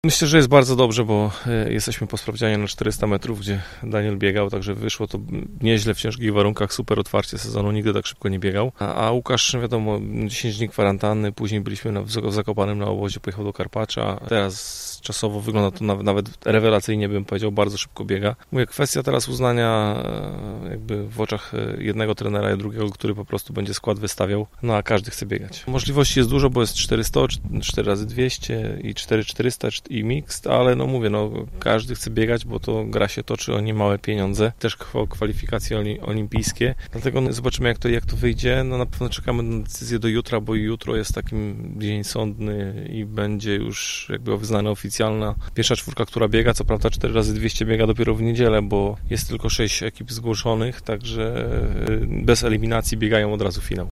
Myślę, że jest bardzo dobrze, bo jesteśmy po sprawdzianie na 400 metrów, gdzie Daniel biegał, także wyszło to nieźle w ciężkich warunkach, super otwarcie sezonu, nigdy tak szybko nie biegał. A Łukasz, wiadomo, 10 dni kwarantanny, później byliśmy w Zakopanem na obozie, pojechał do Karpacza, teraz czasowo wygląda to nawet rewelacyjnie, bym powiedział, bardzo szybko biega. Mówię, kwestia teraz uznania jakby w oczach jednego trenera i drugiego, który po prostu będzie skład wystawiał, no a każdy chce biegać. Możliwości jest dużo, bo jest 400, 4x200 i 4400 i mixed, ale no mówię, no każdy chce biegać, bo to gra się toczy o niemałe pieniądze, też kwalifikacje olimpijskie, dlatego no, zobaczymy jak to wyjdzie, no na pewno czekamy na decyzję do jutra, bo jutro jest takim dzień sądny i będzie już jakby wyznana oficjalna pierwsza czwórka, która biega, co prawda 4x200 biega dopiero w niedzielę, bo jest tylko 6 ekip zgłoszonych, także bez eliminacji biegają od razu finał.